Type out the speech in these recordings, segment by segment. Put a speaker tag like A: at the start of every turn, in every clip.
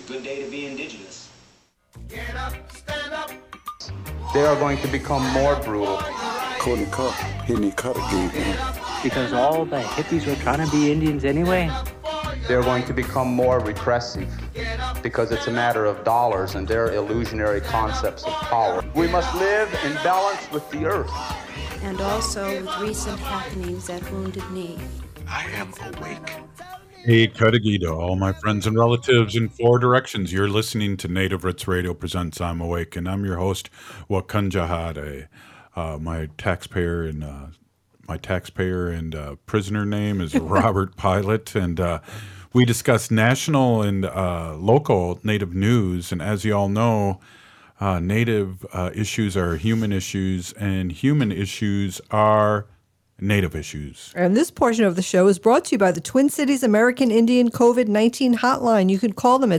A: Good day to be indigenous.
B: Get up, stand up.
C: They are going to become more brutal.
D: Courtney Cup, hitting cut again.
E: Because all the hippies were trying to be Indians anyway.
C: They're going to become more repressive because it's a matter of dollars and their illusionary concepts of power. We must live in balance with the earth.
F: And also with recent happenings at Wounded Knee.
D: I am awake.
G: Hey, Kadagi to all my friends and relatives in 4 directions. You're listening to Native Roots Radio presents I'm Awake, and I'm your host, Wakunjahade. My taxpayer and prisoner name is Robert Pilot, and we discuss national and local Native news. And as you all know, Native issues are human issues, and human issues are Native issues.
H: And this portion of the show is brought to you by the Twin Cities American Indian COVID-19 hotline. You can call them at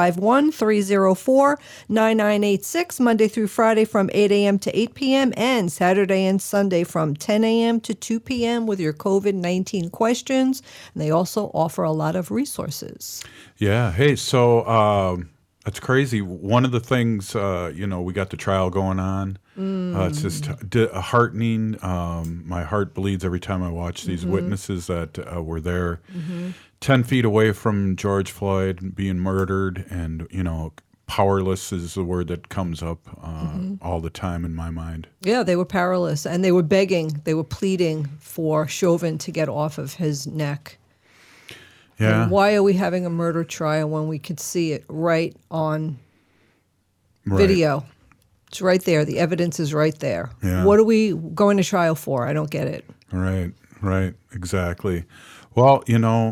H: 651-304-9986, Monday through Friday from 8 a.m. to 8 p.m. and Saturday and Sunday from 10 a.m. to 2 p.m. with your COVID-19 questions. And they also offer a lot of resources.
G: Yeah. Hey, so that's crazy. One of the things, we got the trial going on. It's just heartening. My heart bleeds every time I watch these witnesses that were there 10 feet away from George Floyd being murdered. And, powerless is the word that comes up all the time in my mind.
H: Yeah, they were powerless. And they were begging, they were pleading for Chauvin to get off of his neck.
G: Yeah.
H: And why are we having a murder trial when we could see it right on video? It's right there. The evidence is right there.
G: Yeah.
H: What are we going to trial for? I don't get it.
G: Right, exactly. Well,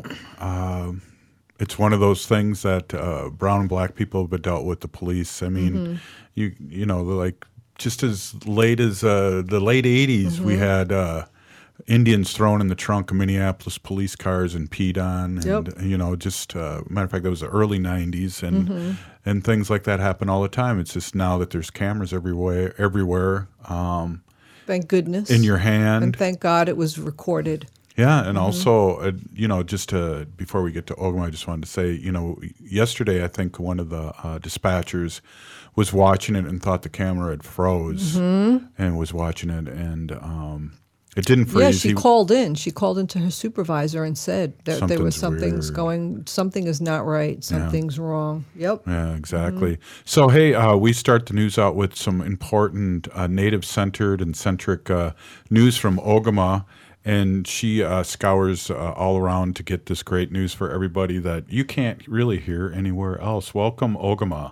G: it's one of those things that brown and black people have dealt with the police. I mean, like just as late as the late 80s, we had Indians thrown in the trunk of Minneapolis police cars and peed on. And, matter of fact, that was the early 90s. And things like that happen all the time. It's just now that there's cameras everywhere.
H: Thank goodness.
G: In your hand.
H: And thank God it was recorded.
G: Yeah, and also, before we get to Ogama, I just wanted to say, yesterday I think one of the dispatchers was watching it and thought the camera had froze and was watching it, and it didn't freeze.
H: Yeah, she called in. She called into her supervisor and said that there was something is not right, something's wrong. Yep.
G: Yeah, exactly. So, hey, we start the news out with some important Native-centered and centric news from Ogama. And she scours all around to get this great news for everybody that you can't really hear anywhere else. Welcome, Ogama.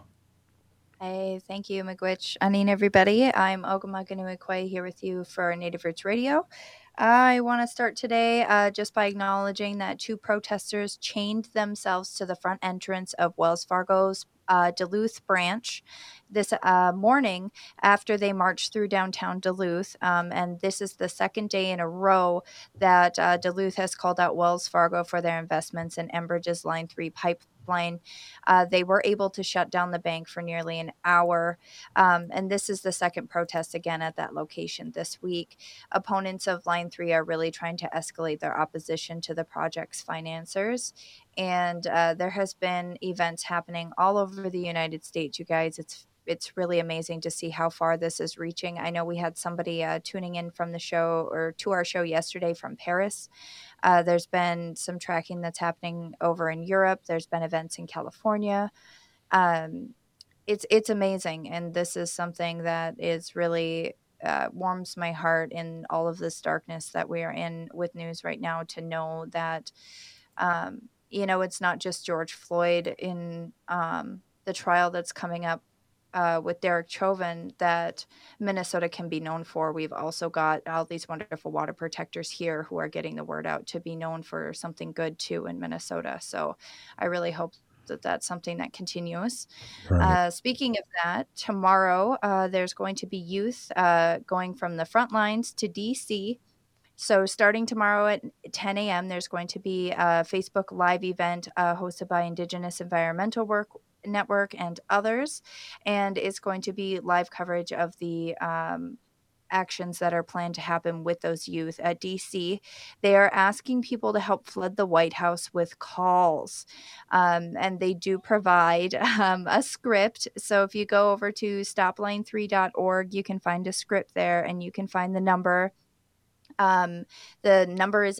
I: Hey, thank you, Miigwech. Anin, everybody. I'm Ogama Ganuikwe here with you for Native Roots Radio. I want to start today just by acknowledging that 2 protesters chained themselves to the front entrance of Wells Fargo's Duluth branch this morning after they marched through downtown Duluth. And this is the second day in a row that Duluth has called out Wells Fargo for their investments in Enbridge's Line 3 pipeline. They were able to shut down the bank for nearly an hour. And this is the second protest again at that location this week. Opponents of Line 3 are really trying to escalate their opposition to the project's financiers. And there has been events happening all over the United States, you guys. It's really amazing to see how far this is reaching. I know we had somebody tuning in from the show or to our show yesterday from Paris. There's been some tracking that's happening over in Europe. There's been events in California. It's amazing. And this is something that is really warms my heart in all of this darkness that we are in with news right now, to know that, it's not just George Floyd in the trial that's coming up with Derek Chauvin that Minnesota can be known for. We've also got all these wonderful water protectors here who are getting the word out to be known for something good too in Minnesota. So I really hope that that's something that continues. Right. Speaking of that, tomorrow there's going to be youth going from the front lines to DC. So starting tomorrow at 10 a.m., there's going to be a Facebook Live event hosted by Indigenous Environmental Network and others. And it's going to be live coverage of the actions that are planned to happen with those youth at DC. They are asking people to help flood the White House with calls. And they do provide a script. So if you go over to stopline3.org, you can find a script there, and you can find the number. The number is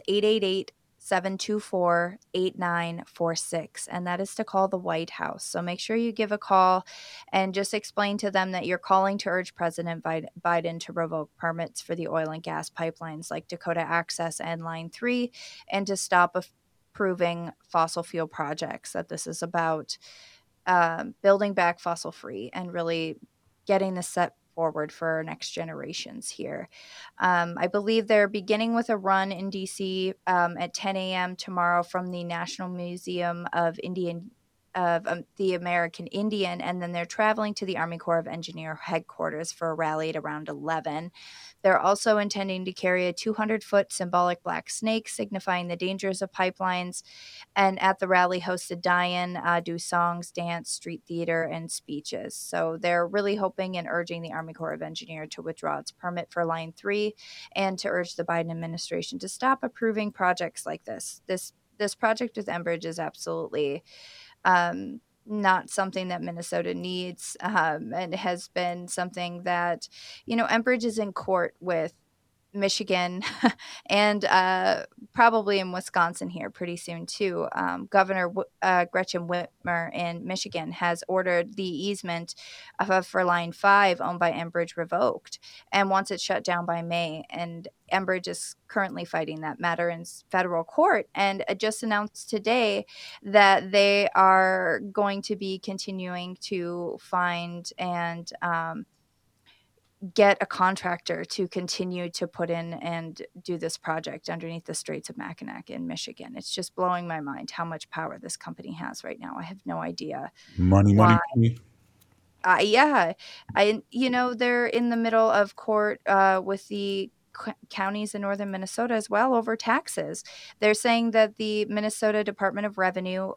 I: 888-724-8946, and that is to call the White House. So make sure you give a call and just explain to them that you're calling to urge President Biden to revoke permits for the oil and gas pipelines like Dakota Access and Line 3, and to stop approving fossil fuel projects, that this is about building back fossil free and really getting this set forward for our next generations here. I believe they're beginning with a run in DC at 10 a.m. tomorrow from the National Museum of the American Indian, and then they're traveling to the Army Corps of Engineer headquarters for a rally at around 11. They're also intending to carry a 200-foot symbolic black snake signifying the dangers of pipelines, and at the rally host a die-in, do songs, dance, street theater, and speeches. So they're really hoping and urging the Army Corps of Engineer to withdraw its permit for Line 3 and to urge the Biden administration to stop approving projects like this. This project with Enbridge is absolutely not something that Minnesota needs, and has been something that, Enbridge is in court with Michigan and probably in Wisconsin here pretty soon too. Governor Gretchen Whitmer in Michigan has ordered the easement for Line 5 owned by Enbridge revoked and wants it shut down by May. And Enbridge is currently fighting that matter in federal court, and just announced today that they are going to be continuing to find and get a contractor to continue to put in and do this project underneath the Straits of Mackinac in Michigan. It's just blowing my mind how much power this company has right now. I have no idea.
G: Money.
I: Yeah. They're in the middle of court with the counties in northern Minnesota as well over taxes. They're saying that the Minnesota Department of Revenue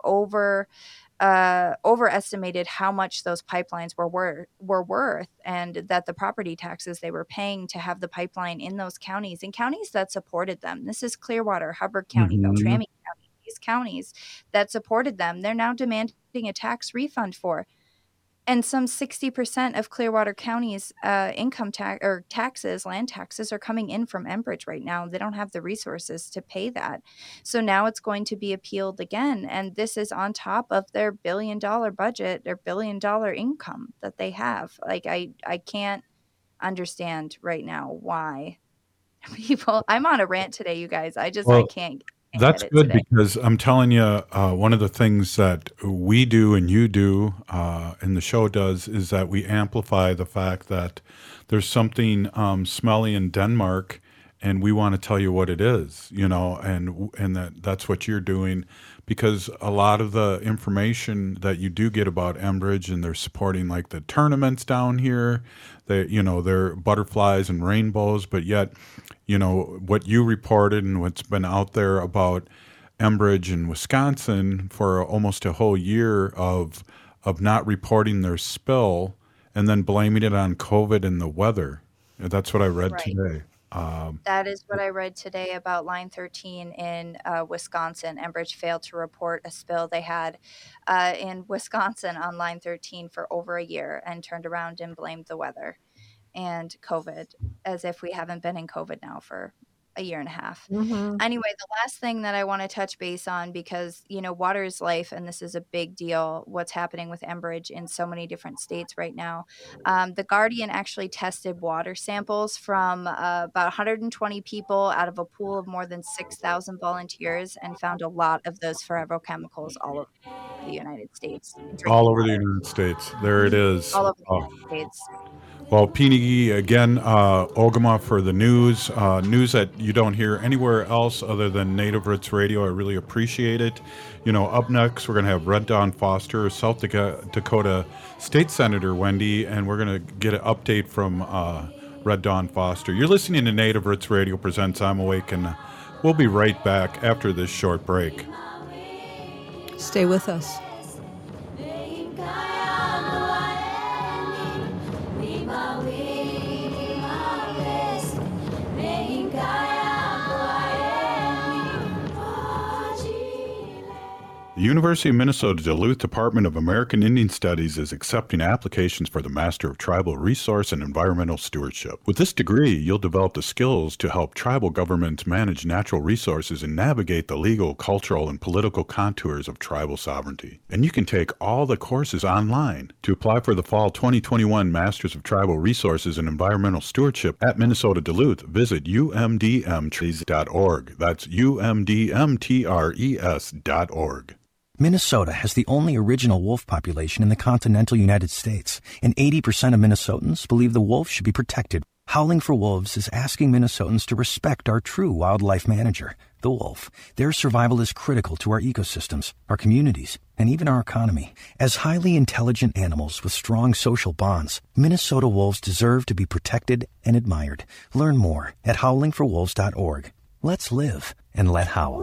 I: overestimated how much those pipelines were worth, and that the property taxes they were paying to have the pipeline in those counties and counties that supported them. This is Clearwater, Hubbard County, Beltrami County, these counties that supported them. They're now demanding a tax refund for. And some 60% of Clearwater County's income tax or taxes, land taxes, are coming in from Enbridge right now. They don't have the resources to pay that. So now it's going to be appealed again. And this is on top of their $1 billion budget, their $1 billion income that they have. Like, I can't understand right now why people, I'm on a rant today, you guys. I can't.
G: That's good because I'm telling you, one of the things that we do and you do and the show does is that we amplify the fact that there's something smelly in Denmark, and we want to tell you what it is, and that's what you're doing, because a lot of the information that you do get about Enbridge, and they're supporting like the tournaments down here, they're butterflies and rainbows, but yet, what you reported and what's been out there about Enbridge in Wisconsin for almost a whole year of not reporting their spill and then blaming it on COVID and the weather. That's what I read today.
I: That is what I read today about Line 13 in Wisconsin. Enbridge failed to report a spill they had in Wisconsin on Line 13 for over a year and turned around and blamed the weather and COVID, as if we haven't been in COVID now for a year and a half.
H: Mm-hmm.
I: Anyway, the last thing that I want to touch base on, because, water is life, and this is a big deal, what's happening with Enbridge in so many different states right now. The Guardian actually tested water samples from about 120 people out of a pool of more than 6,000 volunteers and found a lot of those ferrochemicals all over the United States.
G: All over the United States. There it is.
I: All over the United States.
G: Well, Pinigi, again, Ogama for the news that you don't hear anywhere else other than Native Roots Radio. I really appreciate it. Up next, we're going to have Red Dawn Foster, South Dakota State Senator Wendy, and we're going to get an update from Red Dawn Foster. You're listening to Native Roots Radio presents I'm Awake, and we'll be right back after this short break.
H: Stay with us.
G: The University of Minnesota Duluth Department of American Indian Studies is accepting applications for the Master of Tribal Resource and Environmental Stewardship. With this degree, you'll develop the skills to help tribal governments manage natural resources and navigate the legal, cultural, and political contours of tribal sovereignty. And you can take all the courses online. To apply for the fall 2021 Masters of Tribal Resources and Environmental Stewardship at Minnesota Duluth, visit umdmtrees.org. That's umdmtres.org.
A: Minnesota has the only original wolf population in the continental United States, and 80% of Minnesotans believe the wolf should be protected. Howling for Wolves is asking Minnesotans to respect our true wildlife manager, the wolf. Their survival is critical to our ecosystems, our communities, and even our economy. As highly intelligent animals with strong social bonds, Minnesota wolves deserve to be protected and admired. Learn more at howlingforwolves.org. Let's live and let howl.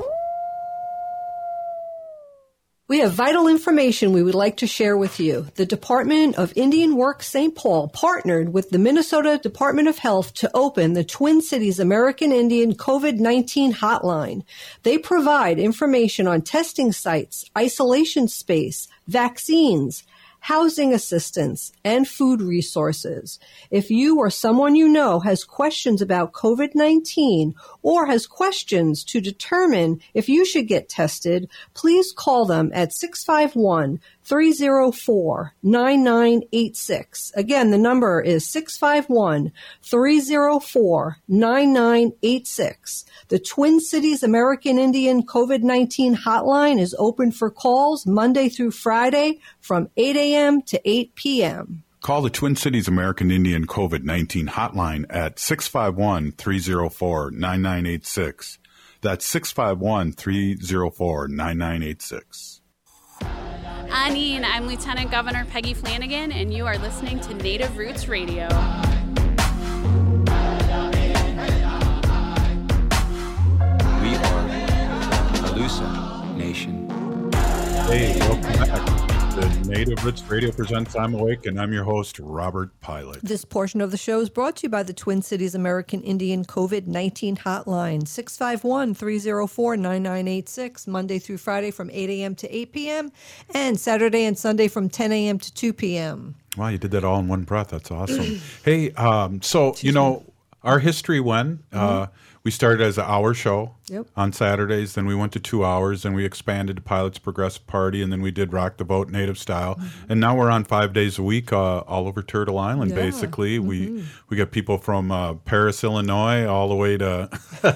H: We have vital information we would like to share with you. The Department of Indian Works St. Paul partnered with the Minnesota Department of Health to open the Twin Cities American Indian COVID-19 hotline. They provide information on testing sites, isolation space, vaccines, housing assistance, and food resources. If you or someone you know has questions about COVID-19 or has questions to determine if you should get tested, please call them at 651-304-9986. Again, the number is 651-304-9986. The Twin Cities American Indian COVID-19 hotline is open for calls Monday through Friday from 8 a.m. to 8 p.m.
G: Call the Twin Cities American Indian COVID-19 hotline at 651-304-9986. That's 651-304-9986.
J: Anine, I'm Lieutenant Governor Peggy Flanagan, and you are listening to Native Roots Radio.
K: We are Alusa Nation.
G: Hey, welcome back. The Native Roots Radio presents I'm Awake, and I'm your host, Robert Pilot.
H: This portion of the show is brought to you by the Twin Cities American Indian COVID-19 hotline, 651-304-9986, Monday through Friday from 8 a.m. to 8 p.m., and Saturday and Sunday from 10 a.m. to 2 p.m.
G: Wow, you did that all in one breath. That's awesome. Hey, our history went. We started as an hour show on Saturdays, then we went to 2 hours, and we expanded to Pilot's Progressive Party, and then we did Rock the Boat Native Style. And now we're on 5 days a week all over Turtle Island, basically. We got people from Paris, Illinois, all the way to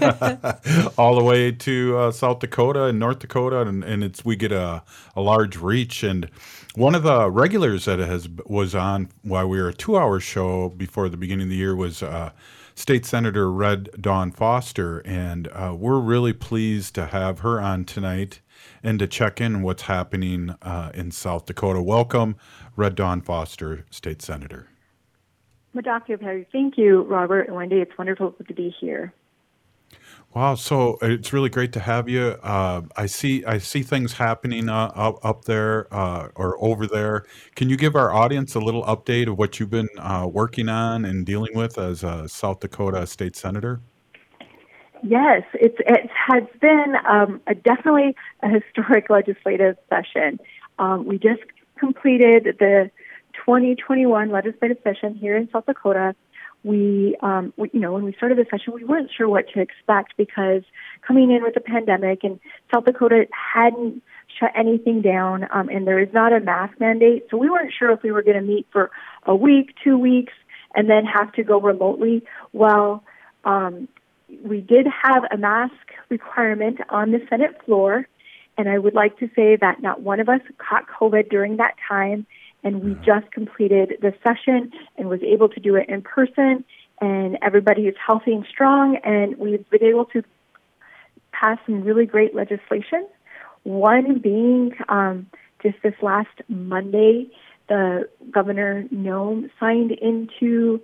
G: South Dakota and North Dakota, and we get a large reach. And one of the regulars that was on while we were a 2-hour show before the beginning of the year was State Senator Red Dawn Foster, and we're really pleased to have her on tonight and to check in what's happening in South Dakota. Welcome, Red Dawn Foster, State Senator.
L: Thank you, Robert and Wendy. It's wonderful to be here.
G: Wow, so it's really great to have you. I see things happening up there or over there. Can you give our audience a little update of what you've been working on and dealing with as a South Dakota State Senator?
L: Yes, it has been definitely a historic legislative session. We just completed the 2021 legislative session here in South Dakota. When we started the session, we weren't sure what to expect because coming in with the pandemic and South Dakota hadn't shut anything down, and there is not a mask mandate. So we weren't sure if we were going to meet for a week, 2 weeks, and then have to go remotely. Well, we did have a mask requirement on the Senate floor, and I would like to say that not one of us caught COVID during that time. And we just completed the session and was able to do it in person, and everybody is healthy and strong, and we've been able to pass some really great legislation. One being just this last Monday, the Governor Noem signed into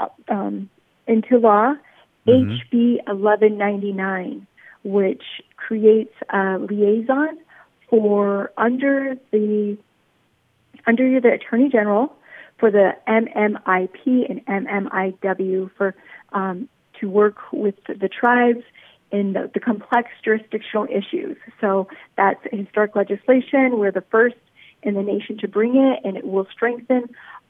L: law HB 1199, which creates a liaison for under the Attorney General for the MMIP and MMIW to work with the tribes in the complex jurisdictional issues. So that's historic legislation. We're the first in the nation to bring it, and it will strengthen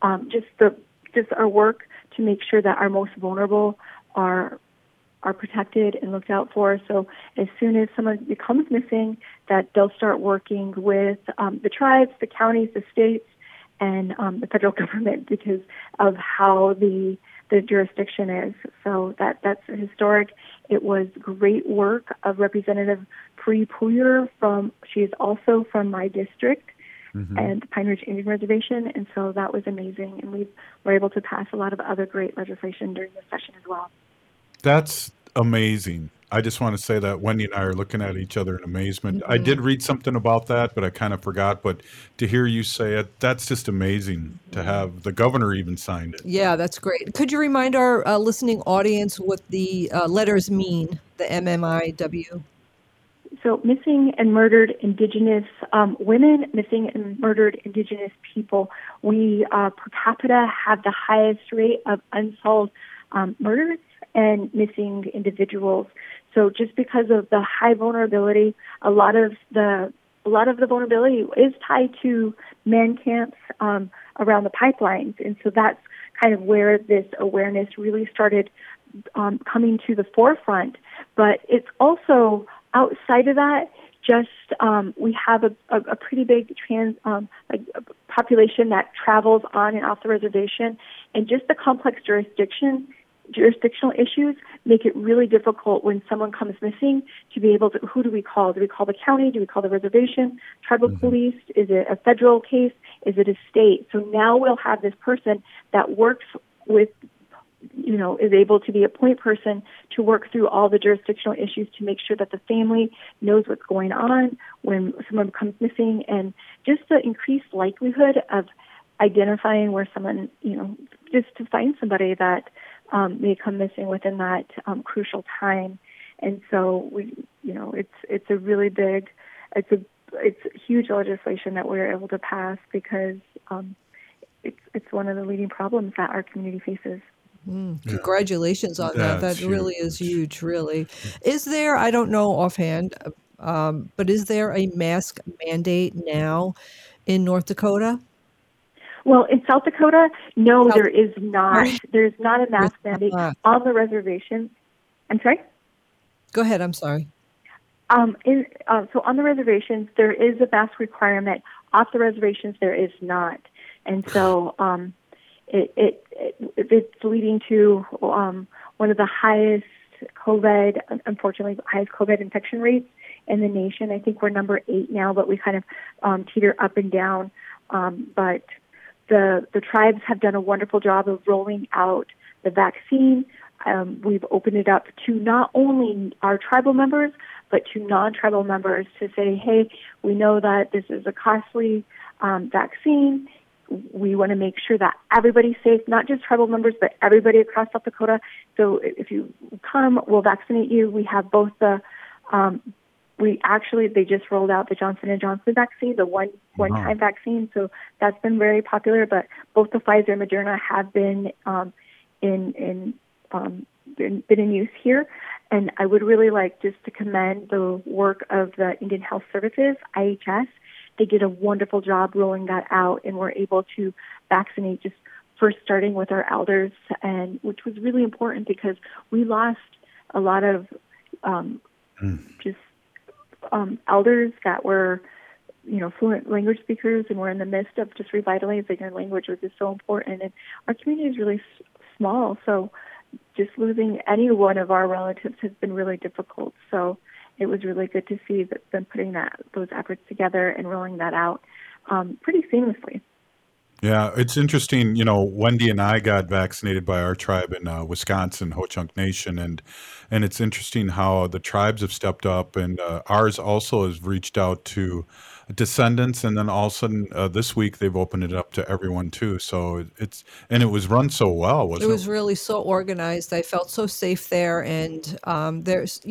L: just our work to make sure that our most vulnerable are protected and looked out for. So as soon as someone becomes missing, that they'll start working with the tribes, the counties, the states, and the federal government because of how the jurisdiction is. So that's historic. It was great work of Representative Pri Pourier she is also from my district, and the Pine Ridge Indian Reservation, and so that was amazing. And we were able to pass a lot of other great legislation during the session as well.
G: That's amazing. I just want to say that Wendy and I are looking at each other in amazement. I did read something about that, but I kind of forgot. But to hear you say it, that's just amazing to have the governor even signed it.
H: Yeah, that's great. Could you remind our listening audience what the letters mean, the MMIW?
L: So missing and murdered Indigenous women, missing and murdered Indigenous people. We per capita have the highest rate of unsolved murders and missing individuals. So just because of the high vulnerability, a lot of the vulnerability is tied to man camps around the pipelines, and so that's kind of where this awareness really started coming to the forefront. But it's also outside of that, just we have a pretty big population that travels on and off the reservation, and just the complex jurisdictional issues make it really difficult when someone comes missing to be able to, who do we call? Do we call the county? Do we call the reservation? Tribal police? Is it a federal case? Is it a state? So now we'll have this person that works with, is able to be a point person to work through all the jurisdictional issues to make sure that the family knows what's going on when someone becomes missing, and just the increased likelihood of identifying where someone, just to find somebody that may come missing within that crucial time. And so it's a really big, it's huge legislation that we're able to pass because it's one of the leading problems that our community faces.
H: Congratulations on that. That really is huge, really. Is there, I don't know offhand, but is there a mask mandate now in North Dakota?
L: Well, in South Dakota, no, there is not. There's not a mask mandate on the reservation. I'm sorry?
H: Go ahead, I'm sorry.
L: So on the reservations, there is a mask requirement. Off the reservations, there is not. And so it's leading to one of the highest highest COVID infection rates in the nation. I think we're number 8 now, but we kind of teeter up and down. But the tribes have done a wonderful job of rolling out the vaccine. We've opened it up to not only our tribal members, but to non-tribal members to say, hey, we know that this is a costly vaccine. We want to make sure that everybody's safe, not just tribal members, but everybody across South Dakota. So if you come, we'll vaccinate you. We have both the, they just rolled out the Johnson & Johnson vaccine, the one-time vaccine. So that's been very popular, but both the Pfizer and Moderna have been in use here. And I would really like just to commend the work of the Indian Health Services, IHS. They did a wonderful job rolling that out, and we're able to vaccinate just first starting with our elders, and which was really important because we lost a lot of elders that were, fluent language speakers, and we're in the midst of just revitalizing their language, which is so important. And our community is really small, so just losing any one of our relatives has been really difficult. So it was really good to see them putting those efforts together and rolling that out pretty seamlessly.
G: Yeah, it's interesting. Wendy and I got vaccinated by our tribe in Wisconsin, Ho-Chunk Nation, and it's interesting how the tribes have stepped up, and ours also has reached out to descendants, and then all of a sudden this week they've opened it up to everyone too. So it was run so well, wasn't it?
H: It was really so organized. I felt so safe there, and there's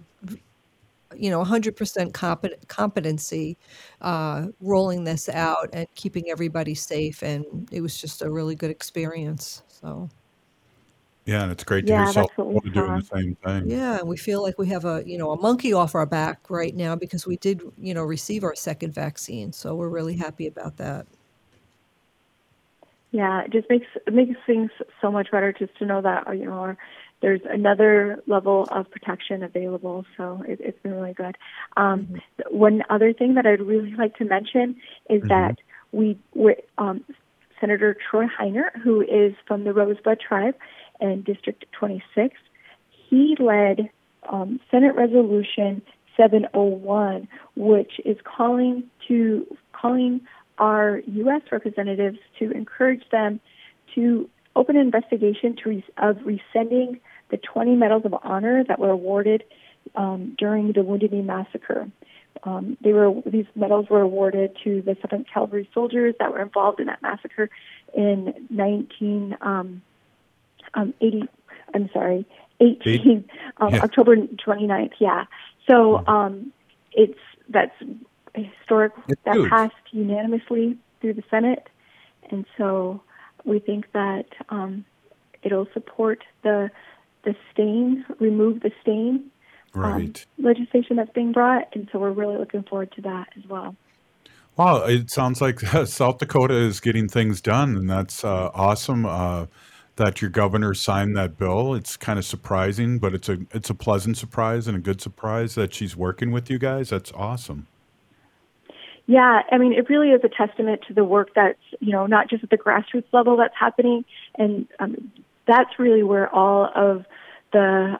H: 100% competency rolling this out and keeping everybody safe, and it was just a really good experience. So
G: Yeah, and it's great to hear
L: Yeah, that's
G: South
L: what we
G: Dakota doing the
L: saw.
G: same thing.
H: Yeah, and we feel like we have a monkey off our back right now because we did, receive our second vaccine. So we're really happy about that.
L: Yeah, it just makes things so much better just to know that there's another level of protection available. So it's been really good. One other thing that I'd really like to mention is that Senator Troy Heiner, who is from the Rosebud Tribe and District 26, he led Senate Resolution 701, which is calling our U.S. representatives to encourage them to open an investigation of rescinding the 20 Medals of Honor that were awarded during the Wounded Knee Massacre. These medals were awarded to the 7th Cavalry soldiers that were involved in that massacre in 18 October 29th. Yeah. So that's historic. That passed unanimously through the Senate, and so we think that it'll support the remove the stain legislation that's being brought, and so we're really looking forward to that as well.
G: Wow, it sounds like South Dakota is getting things done, and that's awesome that your governor signed that bill. It's kind of surprising, but it's a pleasant surprise and a good surprise that she's working with you guys. That's awesome.
L: Yeah, I mean, it really is a testament to the work that's, not just at the grassroots level that's happening, and that's really where all of the,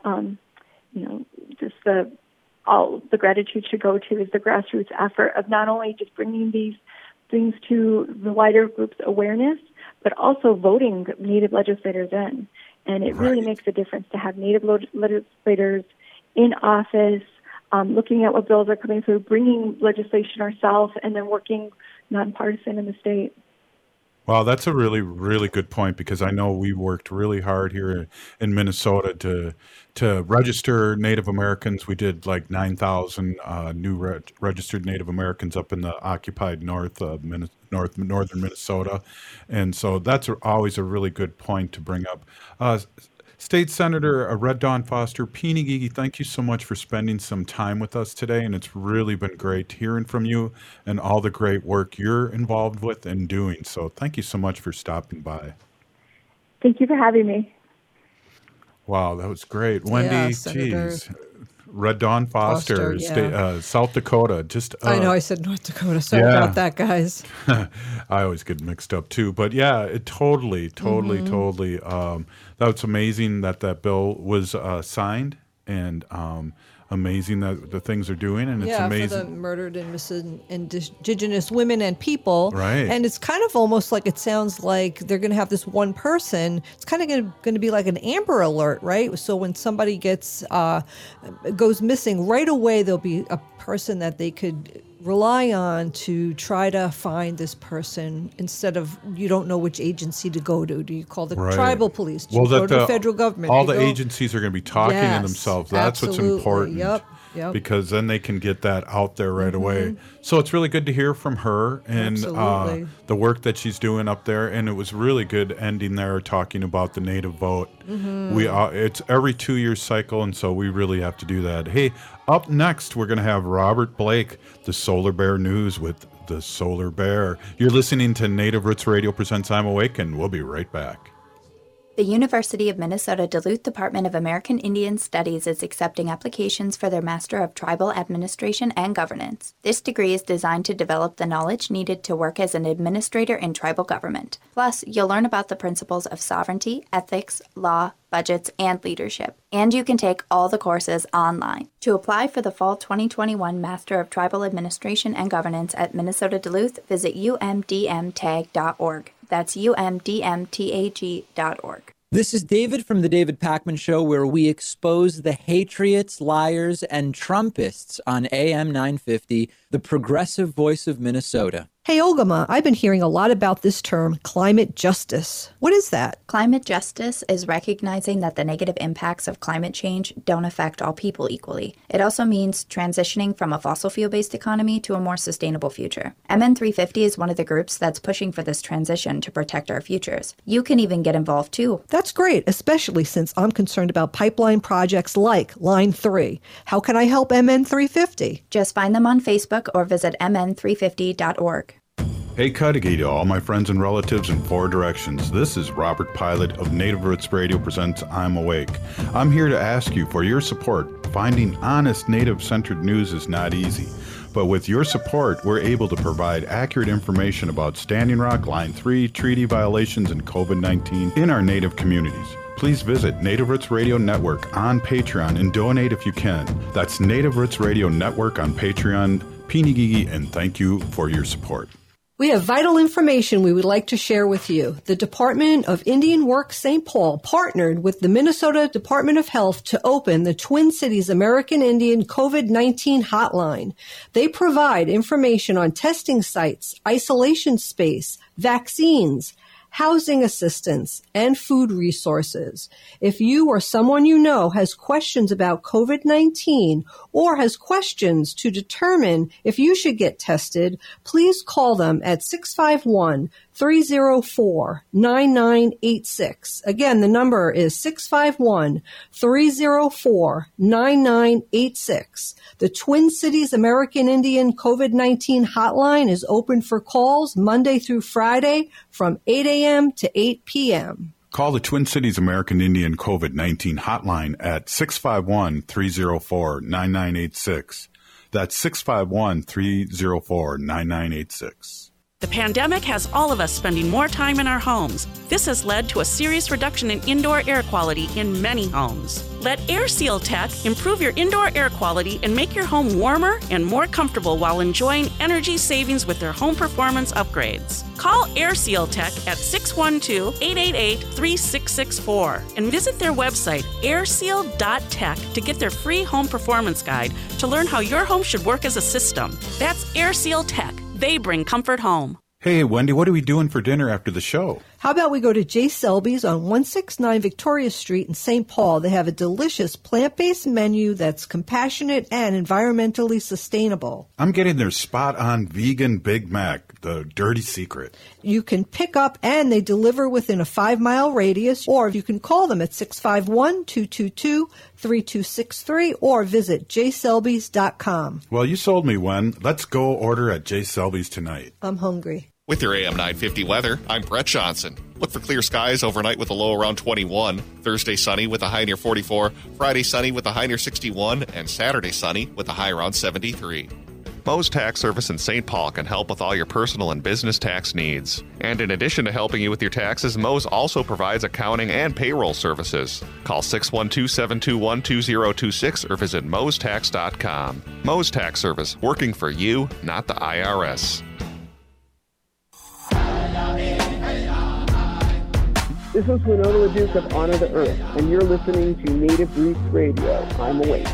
L: all the gratitude should go to is the grassroots effort of not only just bringing these things to the wider group's awareness, but also voting Native legislators in. And it really makes a difference to have Native legislators in office, looking at what bills are coming through, bringing legislation ourselves, and then working nonpartisan in the state.
G: Wow, that's a really, really good point, because I know we worked really hard here in Minnesota to register Native Americans. We did like 9,000 new registered Native Americans up in the occupied north of northern Minnesota, and so that's always a really good point to bring up. State Senator Red Dawn Foster, Peeneegee, thank you so much for spending some time with us today, and it's really been great hearing from you and all the great work you're involved with and doing. So thank you so much for stopping by.
L: Thank you for having me.
G: Wow, that was great. Wendy, geez. Red Dawn Foster, South Dakota.
H: I know I said North Dakota. Sorry about that, guys.
G: I always get mixed up too. But yeah, it totally. That's amazing that bill was signed, and amazing that the things are doing, and it's amazing.
H: For the murdered and missing indigenous women and people.
G: Right.
H: And it's kind of almost like it sounds like they're going to have this one person. It's kind of going to be like an Amber Alert, right? So when somebody goes missing, right away there'll be a person that they could rely on to try to find this person, instead of, you don't know which agency to go to. Do you call the tribal police? Do you go to the federal government?
G: All the agencies are going to be talking to themselves. That's what's important.
H: Yep.
G: Because then they can get that out there right away. So it's really good to hear from her and the work that she's doing up there. And it was really good ending there talking about the Native vote. It's every 2-year cycle, and so we really have to do that. Hey, up next, we're going to have Robert Blake, the Solar Bear News with the Solar Bear. You're listening to Native Roots Radio presents I'm Awake, and we'll be right back.
I: The University of Minnesota Duluth Department of American Indian Studies is accepting applications for their Master of Tribal Administration and Governance. This degree is designed to develop the knowledge needed to work as an administrator in tribal government. Plus, you'll learn about the principles of sovereignty, ethics, law, budgets, and leadership. And you can take all the courses online. To apply for the fall 2021 Master of Tribal Administration and Governance at Minnesota Duluth, visit umdmtag.org. That's umdmtag.org.
M: This is David from The David Pakman Show, where we expose the hatriots, liars, and Trumpists on AM 950, the progressive voice of Minnesota.
H: Hey, Ogama, I've been hearing a lot about this term, climate justice. What is that?
N: Climate justice is recognizing that the negative impacts of climate change don't affect all people equally. It also means transitioning from a fossil fuel-based economy to a more sustainable future. MN350 is one of the groups that's pushing for this transition to protect our futures. You can even get involved too.
H: That's great, especially since I'm concerned about pipeline projects like Line 3. How can I help MN350?
N: Just find them on Facebook or visit mn350.org.
G: Hey Cudahy to all my friends and relatives in four directions. This is Robert Pilot of Native Roots Radio presents I'm Awake. I'm here to ask you for your support. Finding honest Native-centered news is not easy. But with your support, we're able to provide accurate information about Standing Rock, Line 3, treaty violations, and COVID-19 in our Native communities. Please visit Native Roots Radio Network on Patreon and donate if you can. That's Native Roots Radio Network on Patreon. Pinigigi, and thank you for your support.
H: We have vital information we would like to share with you. The Department of Indian Work St. Paul partnered with the Minnesota Department of Health to open the Twin Cities American Indian COVID-19 hotline. They provide information on testing sites, isolation space, vaccines, housing assistance, and food resources. If you or someone you know has questions about COVID-19 or has questions to determine if you should get tested, please call them at 651-304-9986. Again, the number is 651-304-9986. The Twin Cities American Indian COVID-19 hotline is open for calls Monday through Friday from 8 a.m. to 8 p.m.
G: Call the Twin Cities American Indian COVID-19 hotline at 651-304-9986. That's 651-304-9986.
O: The pandemic has all of us spending more time in our homes. This has led to a serious reduction in indoor air quality in many homes. Let AirSeal Tech improve your indoor air quality and make your home warmer and more comfortable while enjoying energy savings with their home performance upgrades. Call AirSeal Tech at 612-888-3664 and visit their website, airseal.tech, to get their free home performance guide to learn how your home should work as a system. That's AirSeal Tech. They bring comfort home.
G: Hey, Wendy, what are we doing for dinner after the show?
H: How about we go to J. Selby's on 169 Victoria Street in St. Paul. They have a delicious plant-based menu that's compassionate and environmentally sustainable.
G: I'm getting their spot-on vegan Big Mac, the dirty secret.
H: You can pick up and they deliver within a 5-mile radius, or you can call them at 651-222-3263 or visit jselbys.com.
G: Well, you sold me, Wen. Let's go order at J. Selby's tonight.
H: I'm hungry.
P: With your AM 950 weather, I'm Brett Johnson. Look for clear skies overnight with a low around 21. Thursday sunny with a high near 44. Friday sunny with a high near 61. And Saturday sunny with a high around 73. Moe's Tax Service in St. Paul can help with all your personal and business tax needs. And in addition to helping you with your taxes, Moe's also provides accounting and payroll services. Call 612-721-2026 or visit moestax.com. Moe's Tax Service, working for you, not the IRS.
Q: This is Winona LaDuke of Honor the Earth, and you're listening to Native Roots Radio. I'm Awake.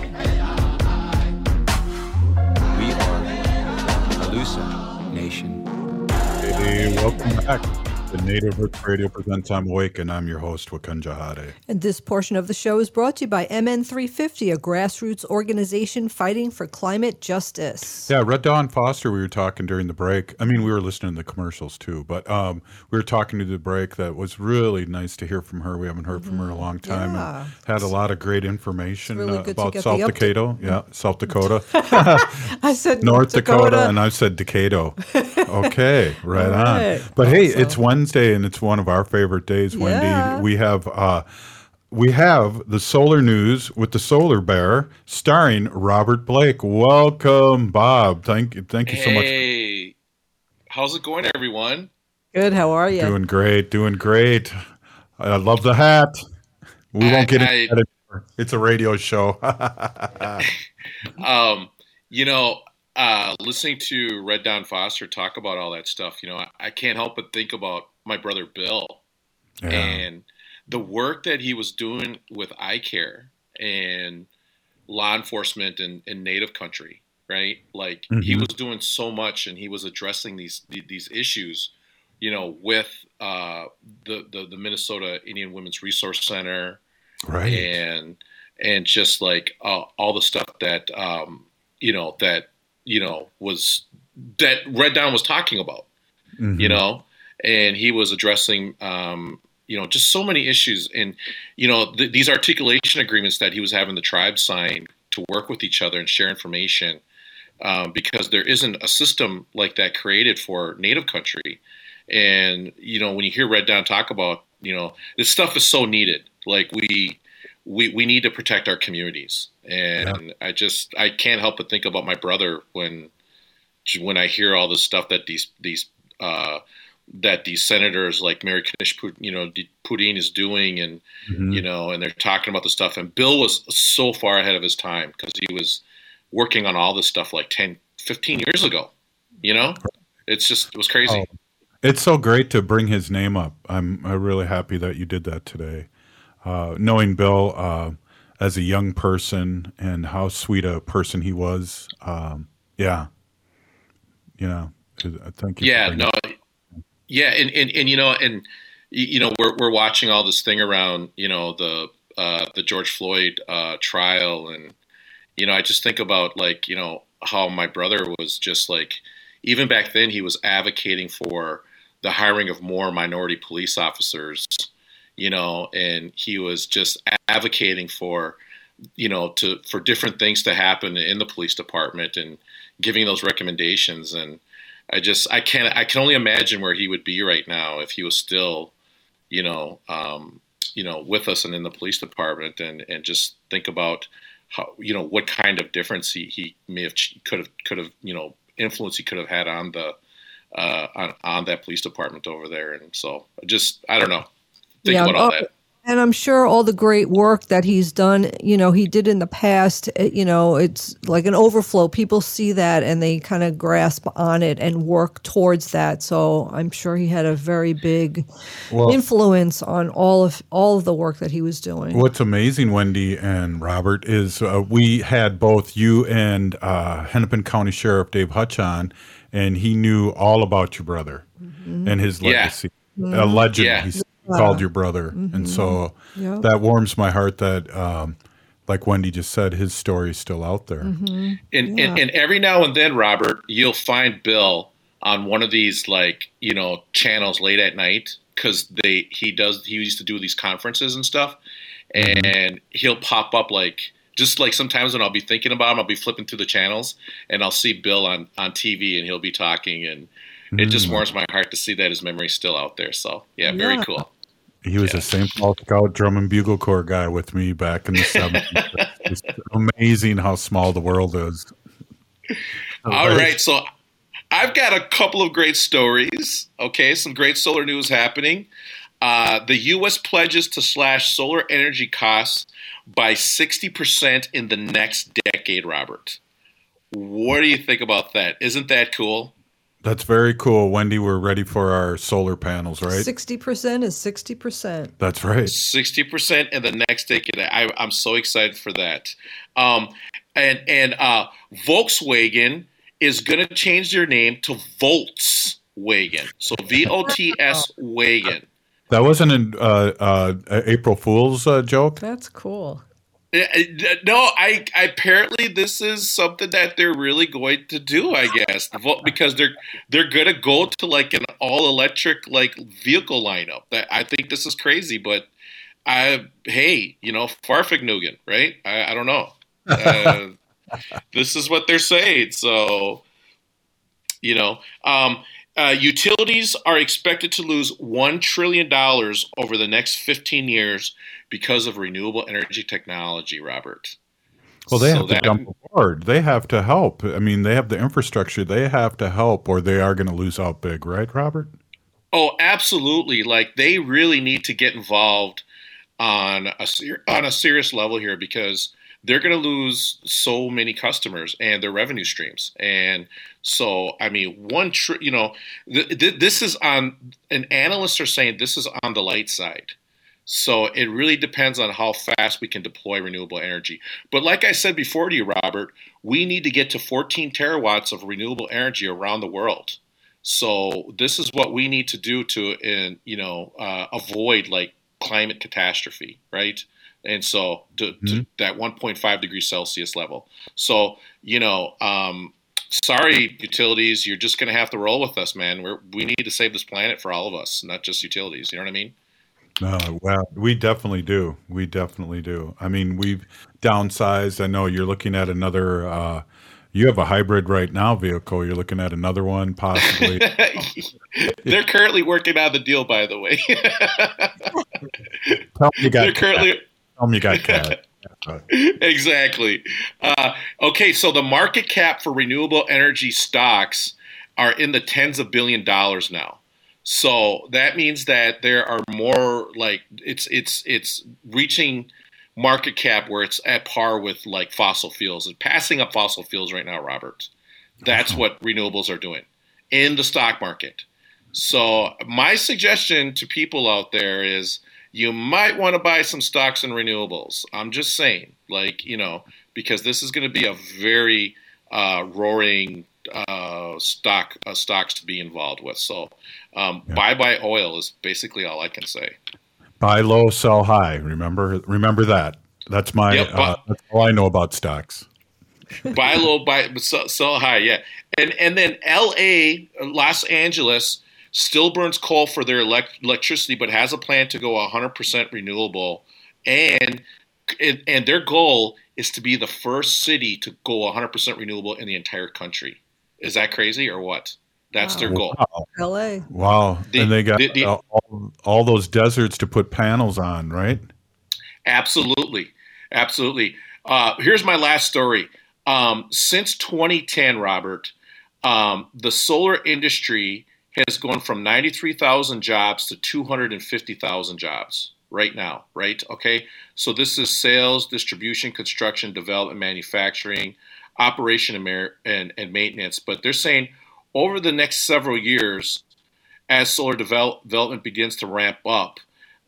K: We are Alusa Nation.
G: Hey, welcome back. The Native Roots Radio presents I'm Awake, and I'm your host, Wakanja Hade.
H: And this portion of the show is brought to you by MN350, a grassroots organization fighting for climate justice.
G: Yeah, Red Dawn Foster, we were talking during the break. I mean, we were listening to the commercials too, but we were talking to the break. That was really nice to hear from her. We haven't heard from her in a long time.
H: Yeah.
G: And had a lot of great information
H: really
G: about South Dakota. Yeah, South Dakota.
H: I said
G: North Dakota, and I said Decato. Okay, right on. But hey, it's Wednesday, and it's one of our favorite days, Wendy.
H: Yeah.
G: We have the solar news with the Solar Bear, starring Robert Blake. Welcome, Bob. Thank you so much.
R: Hey, how's it going, everyone?
H: Good. How are you?
G: Doing great. I love the hat. We won't get into that anymore. It's a radio show.
R: Listening to Red Dawn Foster talk about all that stuff, I can't help but think about my brother Bill and the work that he was doing with eye care and law enforcement in Native country. right? Like he was doing so much, and he was addressing these issues, with the Minnesota Indian Women's Resource Center,
G: right,
R: and just like all the stuff that was that Red Dawn was talking about, and he was addressing just so many issues, and these articulation agreements that he was having the tribes sign to work with each other and share information, because there isn't a system like that created for Native country. And when you hear Red Dawn talk about this stuff is so needed, like we need to protect our communities, and I can't help but think about my brother when I hear all this stuff that these senators like Mary Kanish Pudin is doing, and and they're talking about the stuff. And Bill was so far ahead of his time because he was working on all this stuff like 10, 15 years ago. It was crazy.
G: Oh, it's so great to bring his name up. I'm really happy that you did that today. Knowing Bill as a young person and how sweet a person he was. Thank you.
R: Yeah, no. Yeah, and we're watching all this thing around the George Floyd trial, and I just think about how my brother was just like, even back then he was advocating for the hiring of more minority police officers, and he was just advocating for for different things to happen in the police department and giving those recommendations. And I can only imagine where he would be right now if he was still, with us and in the police department, and just think about how, what kind of difference he may have could have influence he could have had on the on that police department over there. And so I don't know, think about all that.
H: And I'm sure all the great work that he's done, he did in the past, it's like an overflow. People see that and they kind of grasp on it and work towards that. So I'm sure he had a very big influence on all of the work that he was doing.
G: What's amazing, Wendy and Robert, is we had both you and Hennepin County Sheriff Dave Hutch on, and he knew all about your brother and his legacy. A legend. He's called your brother. And so that warms my heart that, like Wendy just said, his story is still out there.
R: And every now and then, Robert, you'll find Bill on one of these channels late at night, because he used to do these conferences and stuff, and he'll pop up just like sometimes when I'll be thinking about him, I'll be flipping through the channels and I'll see Bill on TV and he'll be talking, and it just warms my heart to see that his memory's still out there. So very cool.
G: He was a St. Paul Scout Drum and Bugle Corps guy with me back in the 70s. It's amazing how small the world is.
R: All right, so I've got a couple of great stories. Okay, some great solar news happening. The U.S. pledges to slash solar energy costs by 60% in the next decade, Robert. What do you think about that? Isn't that cool?
G: That's very cool. Wendy, we're ready for our solar panels, right?
H: 60% is 60%.
G: That's right.
R: 60% in the next decade. I'm so excited for that. And Volkswagen is going to change their name to Voltswagen. So VOTS Wagon.
G: That wasn't an April Fool's joke?
H: That's cool.
R: No, apparently this is something that they're really going to do, I guess, because they're going to go to an all electric vehicle lineup. I think this is crazy, but Farfignugan, right? I don't know. This is what they're saying. So, utilities are expected to lose $1 trillion over the next 15 years because of renewable energy technology, Robert.
G: Well, they have to jump aboard. They have to help. I mean, they have the infrastructure. They have to help, or they are going to lose out big, right, Robert?
R: Oh, absolutely. They really need to get involved on a serious level here, because they're going to lose so many customers and their revenue streams. And so, I mean, this is on, and analysts are saying this is on the light side. So it really depends on how fast we can deploy renewable energy. But like I said before to you, Robert, we need to get to 14 terawatts of renewable energy around the world. So this is what we need to do to, avoid like climate catastrophe, right? And so to that 1.5 degrees Celsius level. So, sorry, utilities, you're just going to have to roll with us, man. We need to save this planet for all of us, not just utilities. You know what I mean?
G: Well, we definitely do. We definitely do. I mean, we've downsized. I know you're looking at another, you have a hybrid right now vehicle. You're looking at another one possibly.
R: They're currently working on the deal, by the way.
G: Tell me you got cat.
R: Exactly. Okay, so the market cap for renewable energy stocks are in the tens of $billions now. So that means that there are more like it's reaching market cap where it's at par with like fossil fuels and passing up fossil fuels right now, Robert. That's what renewables are doing in the stock market. So my suggestion to people out there is you might want to buy some stocks in renewables. I'm just saying, because this is going to be a very roaring stocks to be involved with. So buy oil is basically all I can say.
G: Buy low, sell high. Remember that. That's that's all I know about stocks.
R: Buy low, sell high. Yeah, and then Los Angeles still burns coal for their electricity, but has a plan to go 100% renewable, and their goal is to be the first city to go 100% renewable in the entire country. Is that crazy or what? That's their goal.
G: Wow.
H: LA.
G: Wow. And they got all those deserts to put panels on, right?
R: Absolutely. Here's my last story. Since 2010, Robert, the solar industry has gone from 93,000 jobs to 250,000 jobs right now, right? Okay. So this is sales, distribution, construction, development, manufacturing, operation and maintenance. But they're saying over the next several years, as solar development begins to ramp up,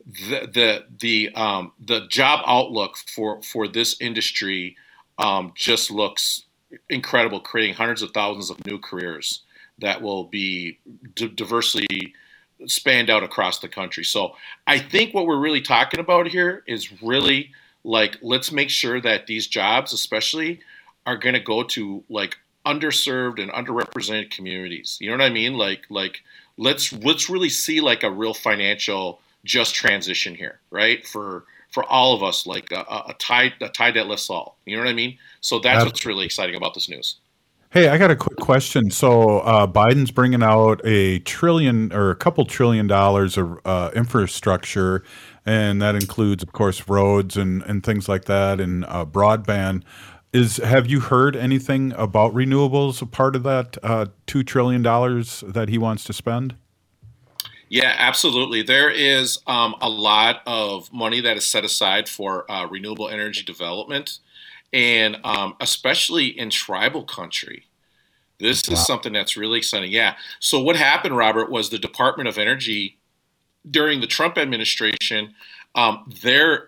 R: the job outlook for this industry just looks incredible, creating hundreds of thousands of new careers that will be diversely spanned out across the country. So I think what we're really talking about here is really like, let's make sure that these jobs especially are going to go to like underserved and underrepresented communities. You know what I mean? Like let's really see like a real financial just transition here, right? For all of us, like a tide that lifts all. You know what I mean? So that's what's really exciting about this news.
G: Hey, I got a quick question. So Biden's bringing out a couple $1 trillion of infrastructure, and that includes, of course, roads and things like that, and broadband. Have you heard anything about renewables, a part of that $2 trillion that he wants to spend?
R: Yeah, absolutely. There is a lot of money that is set aside for renewable energy development, and especially in tribal country. This is something that's really exciting. Yeah. So what happened, Robert, was the Department of Energy during the Trump administration, their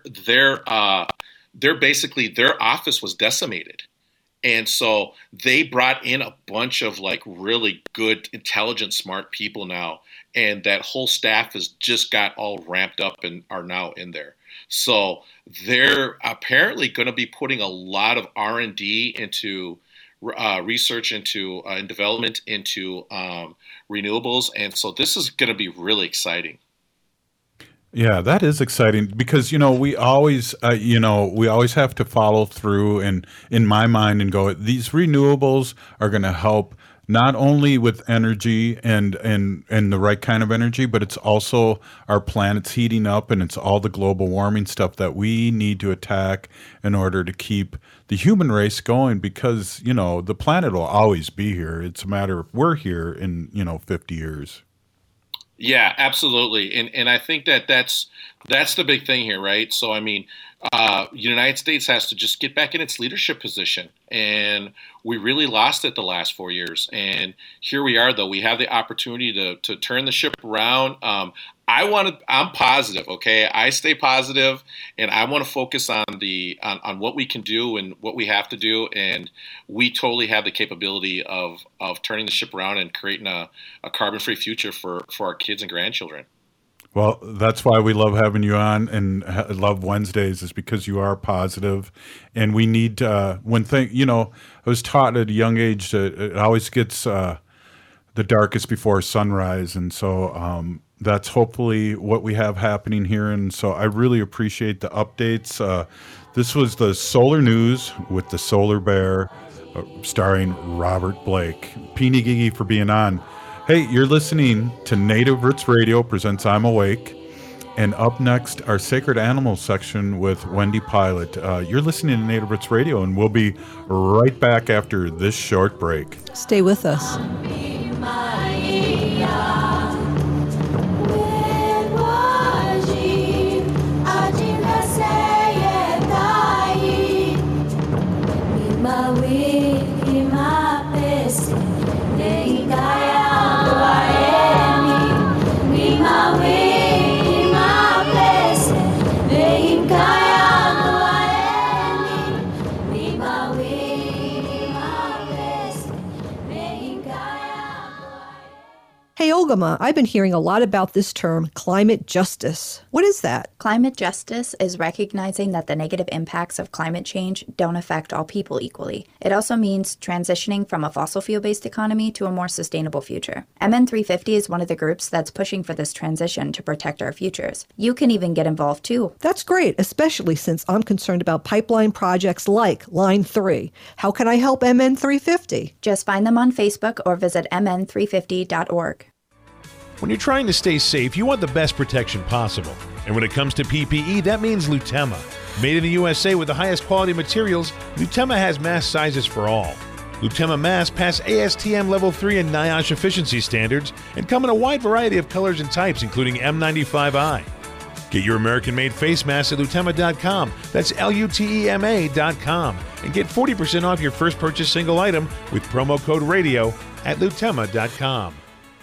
R: office was decimated. And so they brought in a bunch of like really good, intelligent, smart people now. And that whole staff has just got all ramped up and are now in there. So they're apparently going to be putting a lot of R&D into research into and development into renewables. And so this is going to be really exciting.
G: Yeah, that is exciting because, we always have to follow through and in my mind and go, these renewables are going to help not only with energy and the right kind of energy, but it's also our planet's heating up and it's all the global warming stuff that we need to attack in order to keep the human race going because, the planet will always be here. It's a matter of we're here in, 50 years.
R: Yeah, absolutely. And I think that's the big thing here, right? So, I mean, the United States has to just get back in its leadership position. And we really lost it the last 4 years. And here we are, though. We have the opportunity to turn the ship around. I'm positive. Okay. I stay positive, and I want to focus on on what we can do and what we have to do. And we totally have the capability of turning the ship around and creating a carbon-free future for our kids and grandchildren.
G: Well, that's why we love having you on and love Wednesdays, is because you are positive. And we need, I was taught at a young age that it always gets the darkest before sunrise. And so that's hopefully what we have happening here. And so I really appreciate the updates. This was the Solar News with the Solar Bear, starring Robert Blake. Peony Gigi for being on. Hey, you're listening to Native Roots Radio presents I'm Awake. And up next, our Sacred Animals section with Wendy Pilot. You're listening to Native Roots Radio, and we'll be right back after this short break.
H: Stay with us. Hey, Ogama, I've been hearing a lot about this term, climate justice. What is that?
N: Climate justice is recognizing that the negative impacts of climate change don't affect all people equally. It also means transitioning from a fossil fuel-based economy to a more sustainable future. MN350 is one of the groups that's pushing for this transition to protect our futures. You can even get involved too.
H: That's great, especially since I'm concerned about pipeline projects like Line 3. How can I help MN350?
N: Just find them on Facebook or visit mn350.org.
S: When you're trying to stay safe, you want the best protection possible. And when it comes to PPE, that means Lutema. Made in the USA with the highest quality materials, Lutema has mask sizes for all. Lutema masks pass ASTM Level 3 and NIOSH efficiency standards and come in a wide variety of colors and types, including M95i. Get your American-made face mask at Lutema.com. That's Lutema.com. And get 40% off your first purchase single item with promo code RADIO at Lutema.com.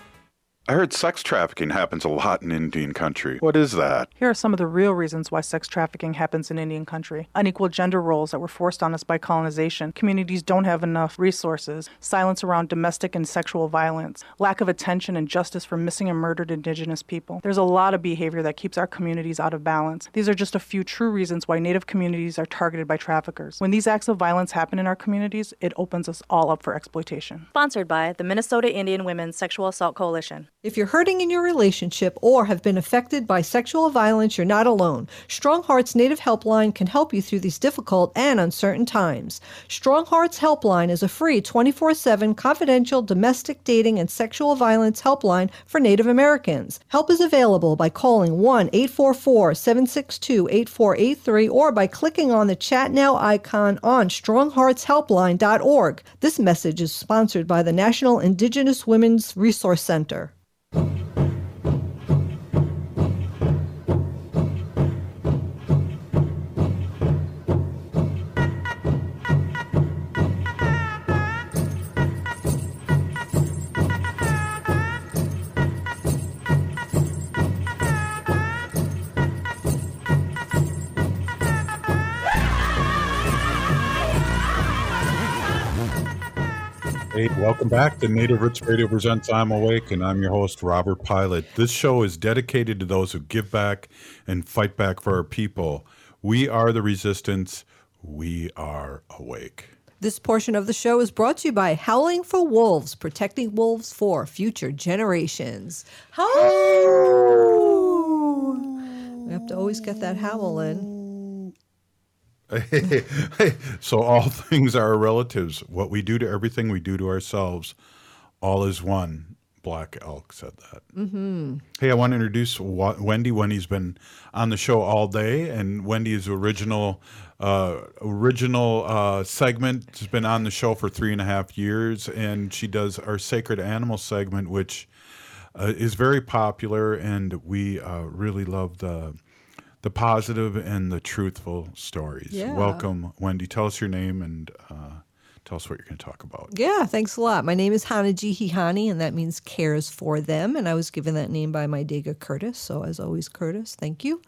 G: I heard sex trafficking happens a lot in Indian country. What is that?
T: Here are some of the real reasons why sex trafficking happens in Indian country. Unequal gender roles that were forced on us by colonization. Communities don't have enough resources. Silence around domestic and sexual violence. Lack of attention and justice for missing and murdered Indigenous people. There's a lot of behavior that keeps our communities out of balance. These are just a few true reasons why Native communities are targeted by traffickers. When these acts of violence happen in our communities, it opens us all up for exploitation.
U: Sponsored by the Minnesota Indian Women's Sexual Assault Coalition.
H: If you're hurting in your relationship or have been affected by sexual violence, you're not alone. Strong Hearts Native Helpline can help you through these difficult and uncertain times. Strong Hearts Helpline is a free 24/7 confidential domestic dating and sexual violence helpline for Native Americans. Help is available by calling 1-844-762-8483 or by clicking on the Chat Now icon on strongheartshelpline.org. This message is sponsored by the National Indigenous Women's Resource Center.
G: Hey, welcome back to Native Roots Radio presents I'm Awake, and I'm your host, Robert Pilot. This show is dedicated to those who give back and fight back for our people. We are the resistance. We are awake.
H: This portion of the show is brought to you by Howling for Wolves, protecting wolves for future generations. Howl! We have to always get that howl in.
G: Hey, so all things are relatives. What we do to everything, we do to ourselves. All is one. Black Elk said that.
H: Mm-hmm.
G: Hey, I want to introduce Wendy. Wendy's been on the show all day, and Wendy's original segment has been on the show for 3.5 years, and she does our Sacred Animal segment, which is very popular, and we really love the positive and the truthful stories.
H: Yeah.
G: Welcome, Wendy. Tell us your name and tell us what you're going to talk about.
H: Yeah, thanks a lot. My name is Hanaji Hihani, and that means cares for them. And I was given that name by my Dega Curtis. So as always, Curtis, thank you.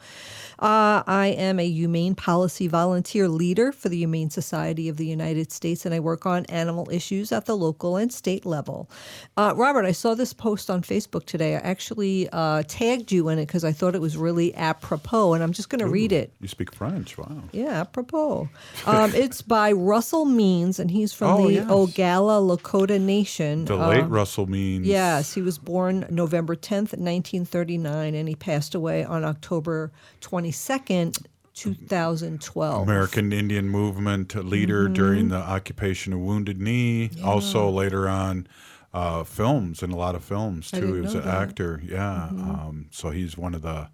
H: I am a humane policy volunteer leader for the Humane Society of the United States, and I work on animal issues at the local and state level. Robert, I saw this post on Facebook today. I actually tagged you in it because I thought it was really apropos, and I'm just going to read it.
G: You speak French, wow.
H: Yeah, apropos. It's by Russell Means, and he's from the Oglala Lakota Nation.
G: The late Russell Means.
H: Yes, he was born November 10th, 1939, and he passed away on October 22nd, 2012.
G: American Indian Movement leader during the occupation of Wounded Knee. Yeah. Also later on, films, in a lot of films too. He was an actor. Yeah. So he's one of the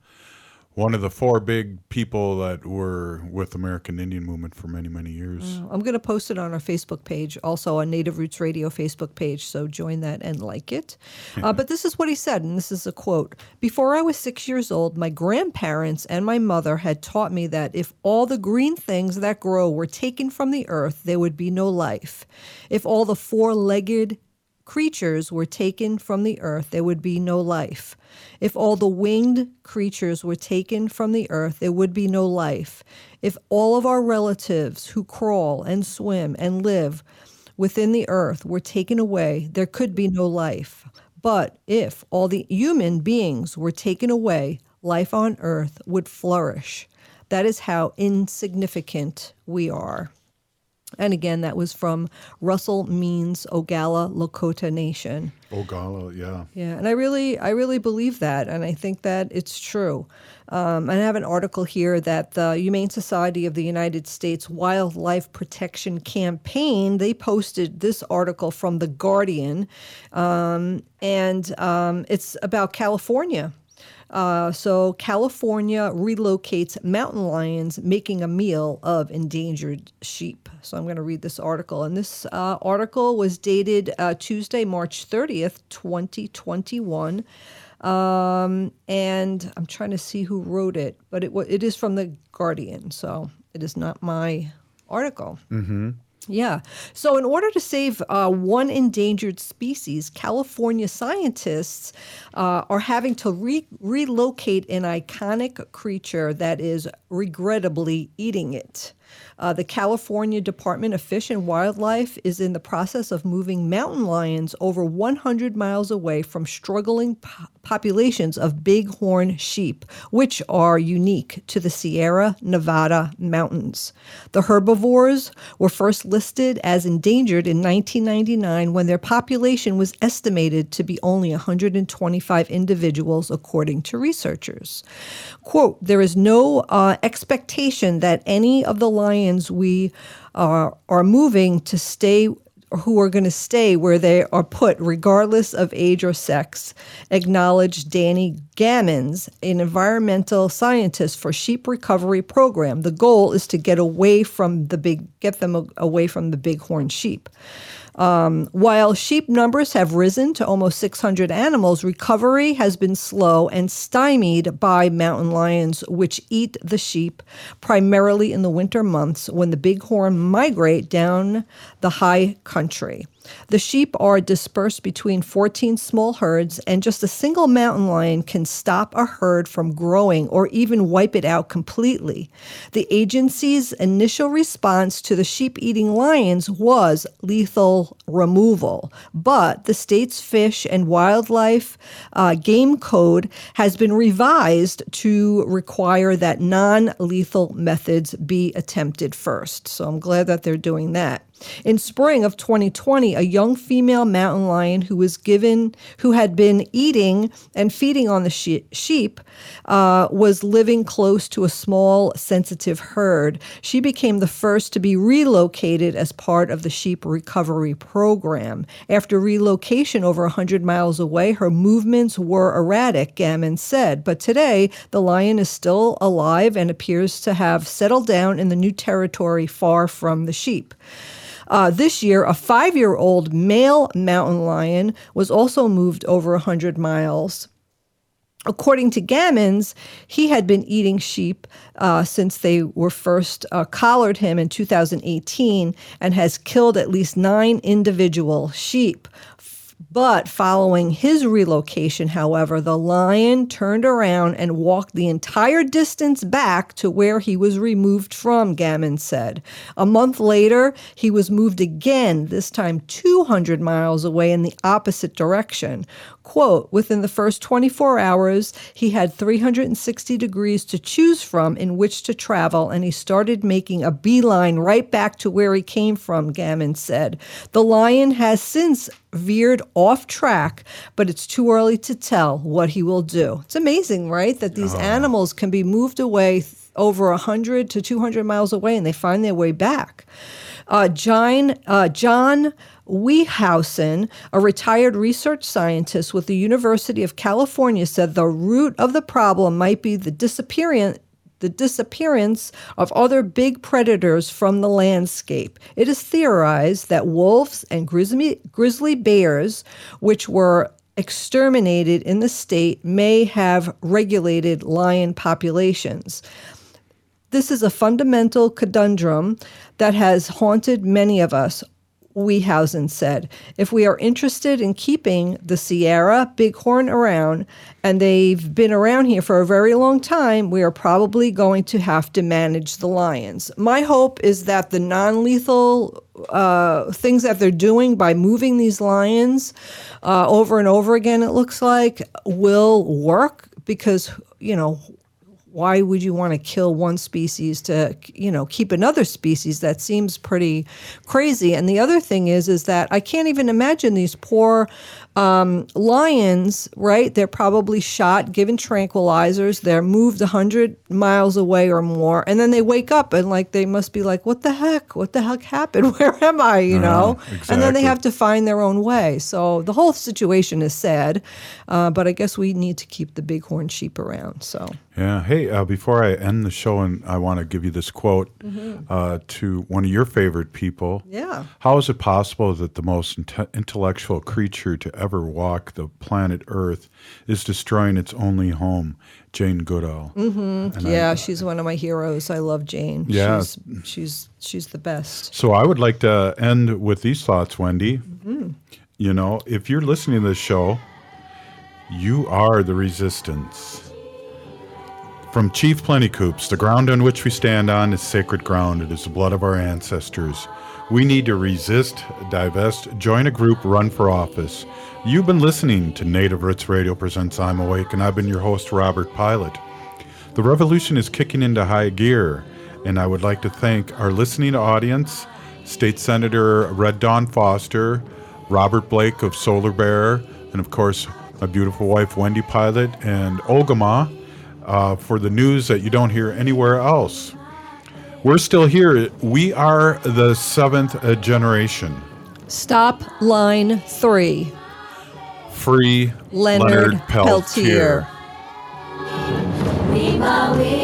G: four big people that were with American Indian Movement for many, many years.
H: I'm going to post it on our Facebook page, also on Native Roots Radio Facebook page, so join that and like it. But this is what he said, and this is a quote. "Before I was 6 years old, my grandparents and my mother had taught me that if all the green things that grow were taken from the earth, there would be no life. If all the four-legged creatures were taken from the earth, there would be no life. If all the winged creatures were taken from the earth, there would be no life. If all of our relatives who crawl and swim and live within the earth were taken away, there could be no life. But if all the human beings were taken away, life on earth would flourish. That is how insignificant we are." And again, that was from Russell Means, Oglala Lakota Nation.
G: Oglala, yeah.
H: Yeah, and I really believe that, and I think that it's true. And I have an article here that the Humane Society of the United States Wildlife Protection Campaign, they posted this article from The Guardian, and it's about California. So California relocates mountain lions, making a meal of endangered sheep. So I'm going to read this article. And this article was dated Tuesday, March 30th, 2021. And I'm trying to see who wrote it, but it is from The Guardian, so it is not my article.
G: Mm-hmm.
H: Yeah. So in order to save one endangered species, California scientists are having to relocate an iconic creature that is regrettably eating it. The California Department of Fish and Wildlife is in the process of moving mountain lions over 100 miles away from struggling populations of bighorn sheep, which are unique to the Sierra Nevada mountains. The herbivores were first listed as endangered in 1999 when their population was estimated to be only 125 individuals, according to researchers. Quote, "There is no expectation that any of the lions we are moving to stay, who are going to stay where they are put, regardless of age or sex," acknowledged Danny Gammons, an environmental scientist for Sheep Recovery Program. The goal is to get them away from the bighorn sheep. While sheep numbers have risen to almost 600 animals, recovery has been slow and stymied by mountain lions, which eat the sheep primarily in the winter months when the bighorn migrate down the high country. The sheep are dispersed between 14 small herds, and just a single mountain lion can stop a herd from growing or even wipe it out completely. The agency's initial response to the sheep-eating lions was lethal removal, but the state's Fish and Wildlife Game Code has been revised to require that non-lethal methods be attempted first. So I'm glad that they're doing that. In spring of 2020, a young female mountain lion who had been eating and feeding on the sheep was living close to a small, sensitive herd. She became the first to be relocated as part of the Sheep Recovery Program. After relocation over 100 miles away, her movements were erratic, Gammon said. But today, the lion is still alive and appears to have settled down in the new territory far from the sheep. This year, a 5-year-old male mountain lion was also moved over 100 miles. According to Gammons, he had been eating sheep since they were first collared him in 2018 and has killed at least 9 individual sheep. But following his relocation, however, the lion turned around and walked the entire distance back to where he was removed from, Gammons said. A month later, he was moved again, this time 200 miles away in the opposite direction. Quote, within the first 24 hours, he had 360 degrees to choose from in which to travel, and he started making a beeline right back to where he came from, Gammons said. The lion has since veered off track, but it's too early to tell what he will do. It's amazing, right, that these animals can be moved away over 100 to 200 miles away, and they find their way back. John Wiehausen, a retired research scientist with the University of California, said the root of the problem might be the disappearance of other big predators from the landscape. It is theorized that wolves and grizzly bears, which were exterminated in the state, may have regulated lion populations. This is a fundamental conundrum that has haunted many of us, Wiehausen said. If we are interested in keeping the Sierra bighorn around, and they've been around here for a very long time, we are probably going to have to manage the lions. My hope is that the non-lethal things that they're doing by moving these lions over and over again, it looks like, will work because, why would you want to kill one species to, keep another species? That seems pretty crazy. And the other thing is that I can't even imagine these poor lions, right? They're probably shot, given tranquilizers. They're moved 100 miles away or more. And then they wake up and they must be like, what the heck? What the heck happened? Where am I?
G: Exactly.
H: And then they have to find their own way. So the whole situation is sad. But I guess we need to keep the bighorn sheep around. So.
G: Yeah. Hey, before I end the show, and I want to give you this quote to one of your favorite people.
H: Yeah.
G: How is it possible that the most intellectual creature to ever walk the planet Earth is destroying its only home? Jane Goodall.
H: Mm-hmm. Yeah, she's one of my heroes. I love Jane.
G: Yeah.
H: She's the best.
G: So I would like to end with these thoughts, Wendy.
H: Mm-hmm.
G: If you're listening to this show, you are the resistance. From Chief Plentycoops, the ground on which we stand on is sacred ground. It is the blood of our ancestors. We need to resist, divest, join a group, run for office. You've been listening to Native Roots Radio presents I'm Awake, and I've been your host, Robert Pilot. The revolution is kicking into high gear, and I would like to thank our listening audience, State Senator Red Dawn Foster, Robert Blake of Solar Bear, and of course, my beautiful wife, Wendy Pilot, and Ogama, for the news that you don't hear anywhere else. We're still here. We are the 7th generation.
H: Stop line 3.
G: Free
H: Leonard Peltier.